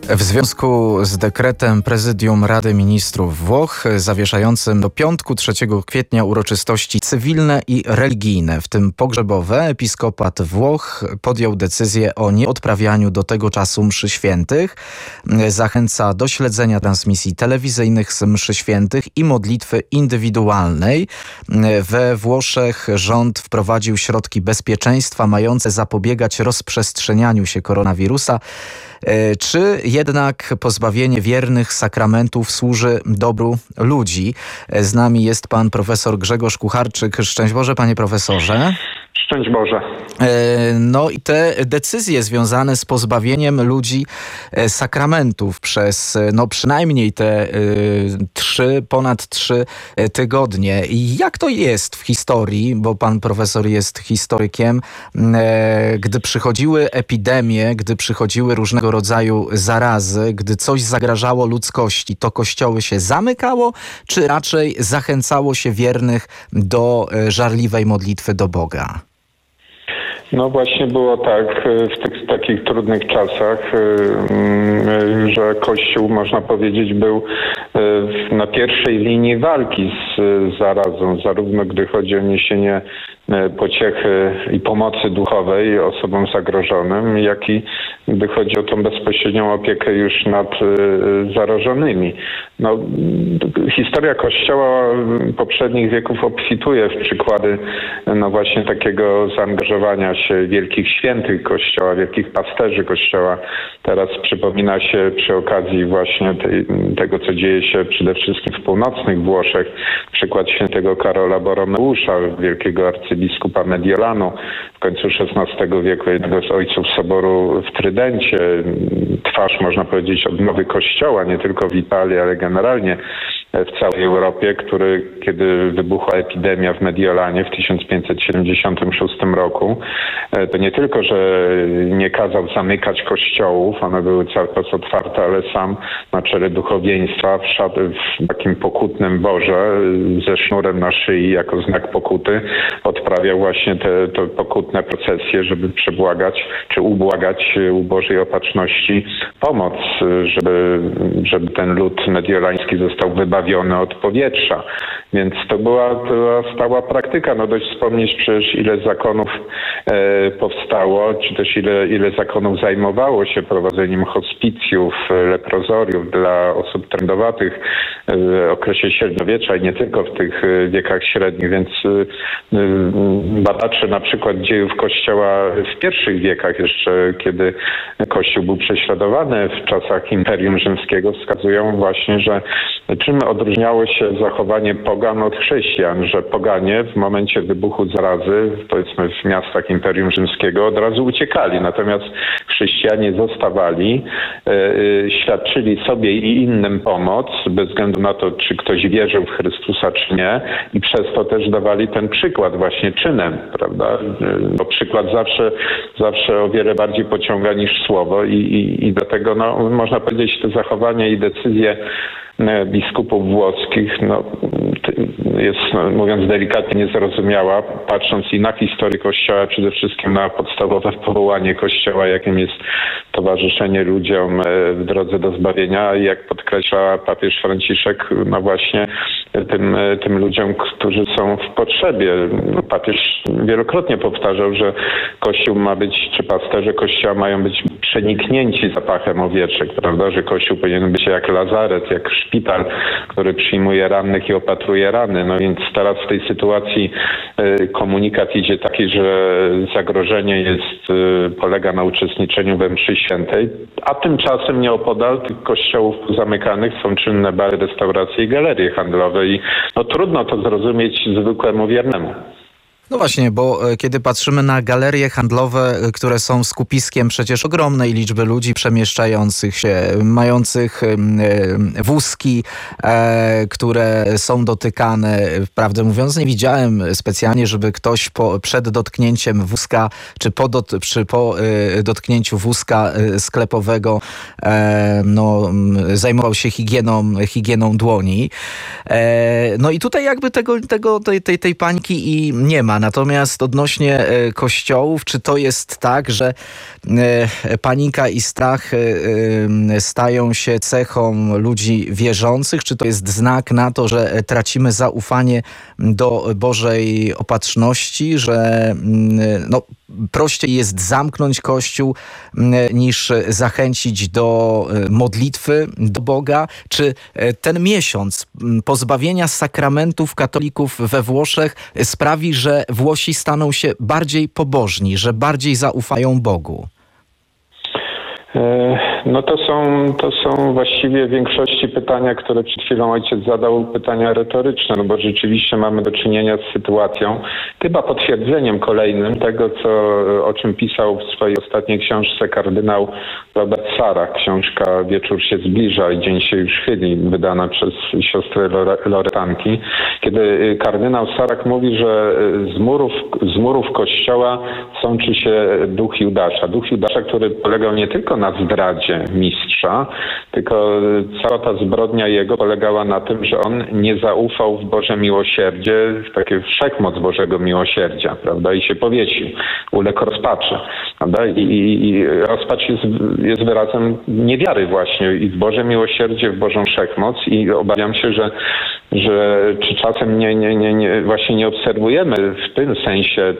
W związku z dekretem Prezydium Rady Ministrów Włoch zawieszającym do piątku 3 kwietnia uroczystości cywilne i religijne, w tym pogrzebowe, episkopat Włoch podjął decyzję o nieodprawianiu do tego czasu mszy świętych. Zachęca do śledzenia transmisji telewizyjnych z mszy świętych i modlitwy indywidualnej. We Włoszech rząd wprowadził środki bezpieczeństwa mające zapobiegać rozprzestrzenianiu się koronawirusa. Czy jednak pozbawienie wiernych sakramentów służy dobru ludzi? Z nami jest pan profesor Grzegorz Kucharczyk. Szczęść Boże, panie profesorze. Szczęść Boże. No i te decyzje związane z pozbawieniem ludzi sakramentów przez przynajmniej te ponad 3 tygodnie. Jak to jest w historii, bo pan profesor jest historykiem, gdy przychodziły epidemie, gdy przychodziły różnego rodzaju zarazy, gdy coś zagrażało ludzkości, to kościoły się zamykało, czy raczej zachęcało się wiernych do żarliwej modlitwy do Boga? No właśnie było tak w tych takich trudnych czasach, że Kościół, można powiedzieć, był na pierwszej linii walki z zarazą, zarówno gdy chodzi o niesienie pociechy i pomocy duchowej osobom zagrożonym, jak i gdy chodzi o tą bezpośrednią opiekę już nad zarażonymi. No, historia Kościoła poprzednich wieków obfituje w przykłady właśnie takiego zaangażowania się wielkich świętych Kościoła, wielkich pasterzy Kościoła. Teraz przypomina się przy okazji właśnie tego, co dzieje się przede wszystkim w północnych Włoszech, przykład świętego Karola Boromeusza, wielkiego arcybiskupa Mediolanu, w końcu XVI wieku, jednego z ojców Soboru w Trydencie, twarz, można powiedzieć, odnowy Kościoła, nie tylko w Italii, ale generalnie w całej Europie, który, kiedy wybuchła epidemia w Mediolanie w 1576 roku, to nie tylko, że nie kazał zamykać kościołów, one były cały czas otwarte, ale sam na czele duchowieństwa wszedł w takim pokutnym boże ze sznurem na szyi jako znak pokuty, odprawiał właśnie te pokutne procesje, żeby przebłagać czy ubłagać u Bożej Opatrzności pomoc, żeby ten lud mediolański został wybawiony od powietrza. Więc to była stała praktyka. No dość wspomnieć przecież, ile zakonów powstało, czy też ile zakonów zajmowało się prowadzeniem hospicjów, leprozoriów dla osób trędowatych w okresie średniowiecza i nie tylko w tych wiekach średnich. Więc badacze na przykład dziejów Kościoła w pierwszych wiekach jeszcze, kiedy Kościół był prześladowany w czasach Imperium Rzymskiego, wskazują właśnie, że czym odróżniało się zachowanie pogan od chrześcijan, że poganie w momencie wybuchu zarazy, powiedzmy w miastach Imperium Rzymskiego, od razu uciekali, natomiast chrześcijanie zostawali, świadczyli sobie i innym pomoc, bez względu na to, czy ktoś wierzył w Chrystusa, czy nie, i przez to też dawali ten przykład właśnie czynem, prawda? Bo przykład zawsze o wiele bardziej pociąga niż słowo i dlatego można powiedzieć, te zachowania i decyzje biskupów włoskich jest, mówiąc delikatnie, niezrozumiała, patrząc i na historię Kościoła, przede wszystkim na podstawowe powołanie Kościoła, jakim jest towarzyszenie ludziom w drodze do zbawienia, i jak podkreśla papież Franciszek, właśnie tym ludziom, którzy są w potrzebie. Papież wielokrotnie powtarzał, że Kościół ma być, czy pasterze Kościoła mają być przeniknięci zapachem owieczek, prawda, że Kościół powinien być jak lazaret, jak szpital, który przyjmuje rannych i opatruje rany. No więc teraz w tej sytuacji komunikat idzie taki, że zagrożenie polega na uczestniczeniu we mszy świętej, a tymczasem nieopodal tych kościołów zamykanych są czynne bary, restauracje i galerie handlowe i trudno to zrozumieć zwykłemu wiernemu. No właśnie, bo kiedy patrzymy na galerie handlowe, które są skupiskiem przecież ogromnej liczby ludzi przemieszczających się, mających wózki, które są dotykane. Prawdę mówiąc, nie widziałem specjalnie, żeby ktoś przed dotknięciem wózka, czy po dotknięciu wózka sklepowego zajmował się higieną dłoni. No i tutaj jakby tej paniki i nie ma. Natomiast odnośnie kościołów, czy to jest tak, że panika i strach stają się cechą ludzi wierzących? Czy to jest znak na to, że tracimy zaufanie do Bożej opatrzności, że prościej jest zamknąć Kościół niż zachęcić do modlitwy do Boga? Czy ten miesiąc pozbawienia sakramentów katolików we Włoszech sprawi, że Włosi staną się bardziej pobożni, że bardziej zaufają Bogu? No to są właściwie w większości pytania, które przed chwilą ojciec zadał, pytania retoryczne, no bo rzeczywiście mamy do czynienia z sytuacją, chyba potwierdzeniem kolejnym tego, o czym pisał w swojej ostatniej książce kardynał Robert Sarach. Książka Wieczór się zbliża i dzień się już chyli, wydana przez siostry Loretanki, kiedy kardynał Sarach mówi, że z murów kościoła sączy się duch Judasza. Duch Judasza, który polegał nie tylko na zdradzie mistrza, tylko cała ta zbrodnia jego polegała na tym, że on nie zaufał w Boże miłosierdzie, w takie wszechmoc Bożego miłosierdzia, prawda, i się powiesił, uległ rozpaczy, prawda, i rozpacz jest wyrazem niewiary właśnie i w Boże miłosierdzie, w Bożą wszechmoc i obawiam się, że czy czasem właśnie nie obserwujemy w tym sensie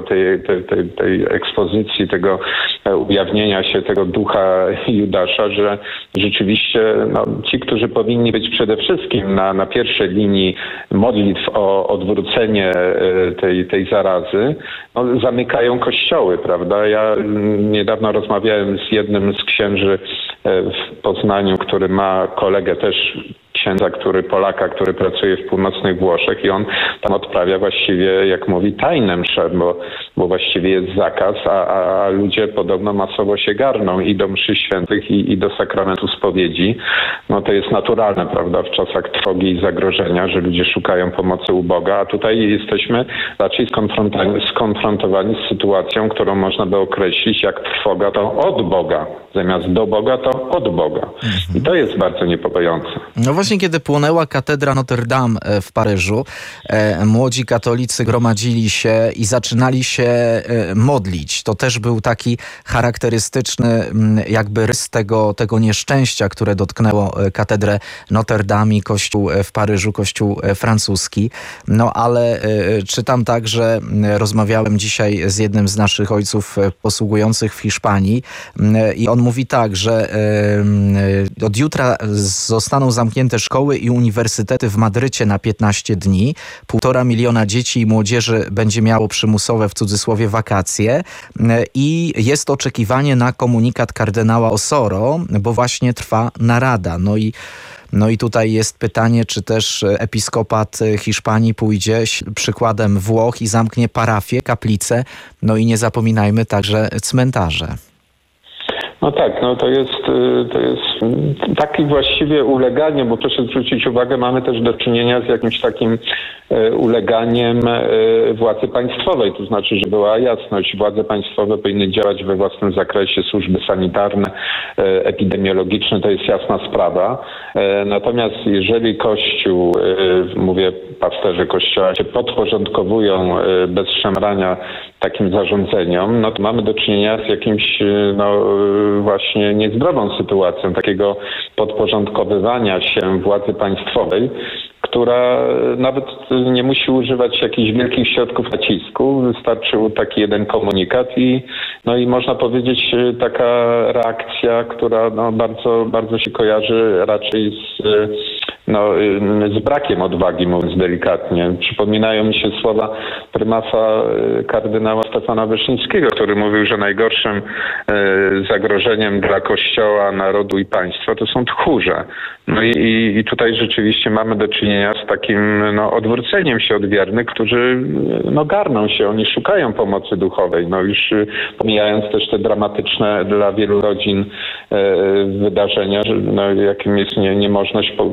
tej ekspozycji, tego ujawnienia się tego ducha Judasza, że rzeczywiście ci, którzy powinni być przede wszystkim na pierwszej linii modlitw o odwrócenie tej zarazy, zamykają kościoły, prawda? Ja niedawno rozmawiałem z jednym z księży w Poznaniu, który ma kolegę też księdza, Polaka, który pracuje w północnych Włoszech i on tam odprawia właściwie, jak mówi, tajne msze, bo właściwie jest zakaz, a ludzie podobno masowo się garną i do mszy świętych i do sakramentu spowiedzi. No to jest naturalne, prawda, w czasach trwogi i zagrożenia, że ludzie szukają pomocy u Boga, a tutaj jesteśmy raczej skonfrontowani z sytuacją, którą można by określić jak trwoga to od Boga. Zamiast do Boga to od Boga. I to jest bardzo niepokojące. No właśnie, kiedy płonęła katedra Notre Dame w Paryżu, młodzi katolicy gromadzili się i zaczynali się modlić. To też był taki charakterystyczny jakby rys tego nieszczęścia, które dotknęło katedrę Notre Dame i kościół w Paryżu, kościół francuski. No ale czytam tak, że rozmawiałem dzisiaj z jednym z naszych ojców posługujących w Hiszpanii i on mówi tak, że od jutra zostaną zamknięte szkoły i uniwersytety w Madrycie na 15 dni. 1,5 miliona dzieci i młodzieży będzie miało przymusowe, w cudzysłowie, wakacje i jest oczekiwanie na komunikat kardynała Osoro, bo właśnie trwa narada. No i tutaj jest pytanie, czy też episkopat Hiszpanii pójdzie przykładem Włoch i zamknie parafie, kaplice, no i nie zapominajmy także cmentarze. No tak, to jest taki właściwie uleganie, bo proszę zwrócić uwagę, mamy też do czynienia z jakimś takim uleganiem władzy państwowej, to znaczy, że była jasność, władze państwowe powinny działać we własnym zakresie, służby sanitarne, epidemiologiczne, to jest jasna sprawa. Natomiast jeżeli Kościół, mówię pasterze Kościoła, się podporządkowują bez szemrania takim zarządzeniom, no to mamy do czynienia z jakimś właśnie niezdrową sytuacją takiego podporządkowywania się władzy państwowej, która nawet nie musi używać jakichś wielkich środków nacisku. Wystarczył taki jeden komunikat i można powiedzieć taka reakcja, która bardzo, bardzo się kojarzy raczej z brakiem odwagi, mówiąc delikatnie. Przypominają mi się słowa prymasa kardynała Stefana Wyszyńskiego, który mówił, że najgorszym zagrożeniem dla Kościoła, narodu i państwa to są tchórze. I tutaj rzeczywiście mamy do czynienia z takim odwróceniem się od wiernych, którzy garną się, oni szukają pomocy duchowej. Już pomijając też te dramatyczne dla wielu rodzin wydarzenia, jakim jest niemożność pogrzebania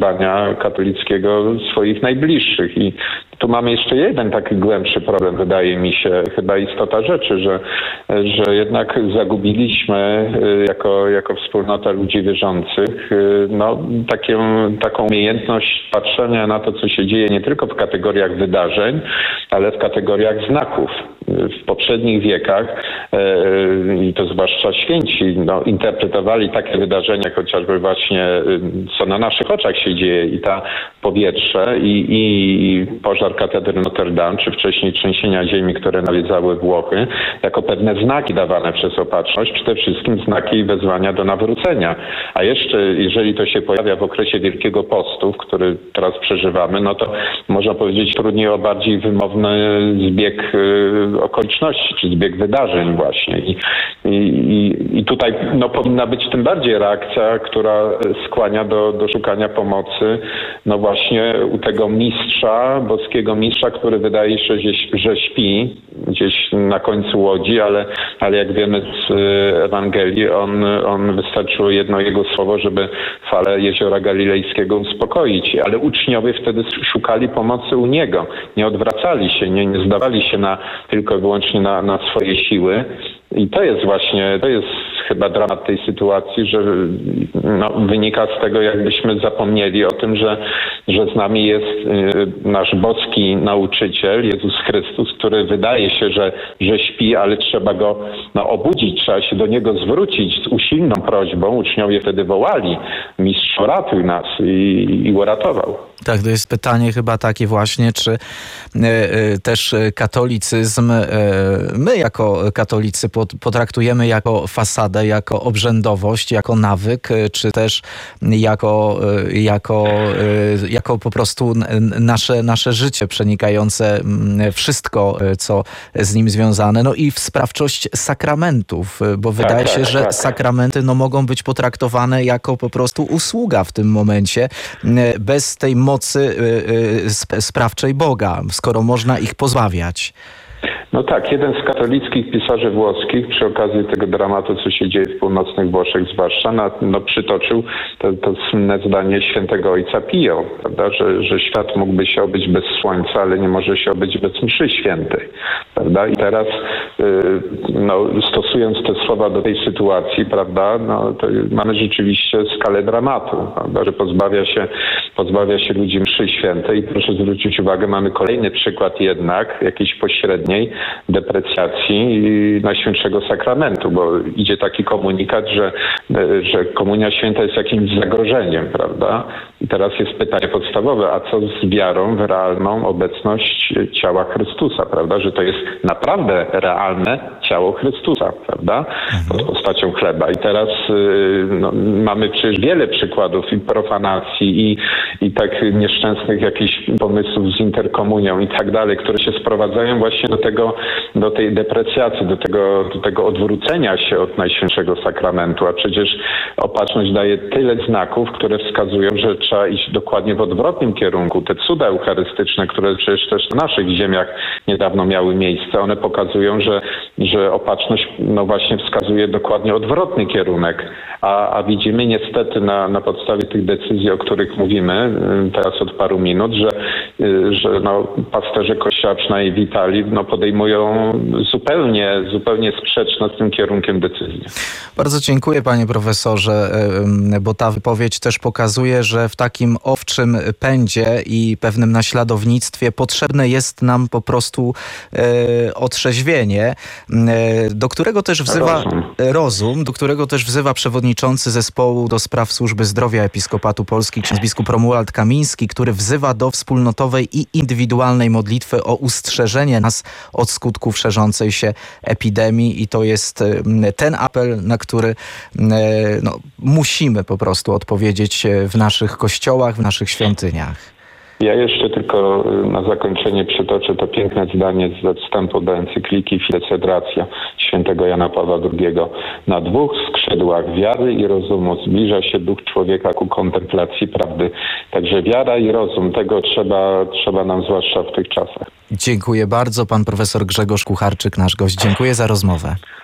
wychowania katolickiego swoich najbliższych. I tu mamy jeszcze jeden taki głębszy problem, wydaje mi się, chyba istota rzeczy, że jednak zagubiliśmy jako wspólnota ludzi wierzących taką umiejętność patrzenia na to, co się dzieje nie tylko w kategoriach wydarzeń, ale w kategoriach znaków. W poprzednich wiekach, i to zwłaszcza święci, interpretowali takie wydarzenia, jak chociażby właśnie co na naszych oczach się dzieje i ta powietrze i pożar katedry Notre Dame, czy wcześniej trzęsienia ziemi, które nawiedzały Włochy, jako pewne znaki dawane przez opatrzność, przede wszystkim znaki wezwania do nawrócenia. A jeszcze, jeżeli to się pojawia w okresie Wielkiego Postu, który teraz przeżywamy, no to można powiedzieć trudniej o bardziej wymowny zbieg okoliczności, czy zbieg wydarzeń właśnie. I tutaj powinna być tym bardziej reakcja, która skłania do szukania pomocy, no właśnie u tego mistrza, boskiego mistrza, który wydaje się, że śpi gdzieś na końcu łodzi, ale jak wiemy z Ewangelii, on wystarczyło jedno jego słowo, żeby falę jeziora galilejskiego uspokoić. Ale uczniowie wtedy szukali pomocy u niego. Nie odwracali się, nie zdawali się tylko i wyłącznie na swoje siły. I to jest chyba dramat tej sytuacji, że wynika z tego, jakbyśmy zapomnieli o tym, że z nami jest nasz boski nauczyciel, Jezus Chrystus, który wydaje się, że śpi, ale trzeba go obudzić, trzeba się do niego zwrócić z usilną prośbą. Uczniowie wtedy wołali: Mistrzu, ratuj nas, i uratował. Tak, to jest pytanie chyba takie właśnie, czy też katolicyzm, my jako katolicy potraktujemy jako fasadę, jako obrzędowość, jako nawyk, czy też jako po prostu nasze życie przenikające wszystko, co z nim związane. No i w sprawczość sakramentów, bo wydaje się, że sakramenty mogą być potraktowane jako po prostu usługa w tym momencie, bez tej mocy sprawczej Boga, skoro można ich pozbawiać. No tak, jeden z katolickich pisarzy włoskich przy okazji tego dramatu, co się dzieje w północnych Włoszech zwłaszcza, przytoczył to słynne zdanie świętego ojca Pio, prawda, że świat mógłby się obyć bez słońca, ale nie może się obyć bez mszy świętej. Prawda? I teraz stosując te słowa do tej sytuacji, prawda, to mamy rzeczywiście skalę dramatu, prawda, że pozbawia się ludzi mszy świętej. I proszę zwrócić uwagę, mamy kolejny przykład jednak jakiejś pośredniej deprecjacji Najświętszego Sakramentu, bo idzie taki komunikat, że Komunia Święta jest jakimś zagrożeniem, prawda? I teraz jest pytanie podstawowe, a co z wiarą w realną obecność ciała Chrystusa, prawda? Że to jest naprawdę realne ciało Chrystusa, prawda? Pod postacią chleba. I teraz mamy przecież wiele przykładów i profanacji i tak nieszczęsnych jakichś pomysłów z interkomunią i tak dalej, które się sprowadzają właśnie do tej deprecjacji, do tego odwrócenia się od Najświętszego Sakramentu. A przecież opatrzność daje tyle znaków, które wskazują, że trzeba iść dokładnie w odwrotnym kierunku. Te cuda eucharystyczne, które przecież też na naszych ziemiach niedawno miały miejsce, one pokazują, że opatrzność właśnie wskazuje dokładnie odwrotny kierunek. A widzimy niestety na podstawie tych decyzji, o których mówimy teraz od paru minut, że pasterze Kościoła, przynajmniej w Italii, podejmują zupełnie sprzeczne z tym kierunkiem decyzji. Bardzo dziękuję, panie profesorze, bo ta wypowiedź też pokazuje, że w takim owczym pędzie i pewnym naśladownictwie potrzebne jest nam po prostu otrzeźwienie, do którego też wzywa rozum, do którego też wzywa przewodniczący zespołu do spraw służby zdrowia Episkopatu Polski, ksiądz biskup Romuald Kamiński, który wzywa do wspólnotowej i indywidualnej modlitwy o ustrzeżenie nas od skutków szerzącej się epidemii, i to jest ten apel, na który musimy po prostu odpowiedzieć w naszych kościołach, w naszych świątyniach. Ja jeszcze tylko na zakończenie przytoczę to piękne zdanie z wstępu do encykliki Fides et Ratia świętego Jana Pawła II. Na dwóch skrzydłach wiary i rozumu zbliża się duch człowieka ku kontemplacji prawdy. Także wiara i rozum, tego trzeba nam zwłaszcza w tych czasach. Dziękuję bardzo. Pan profesor Grzegorz Kucharczyk, nasz gość. Dziękuję za rozmowę.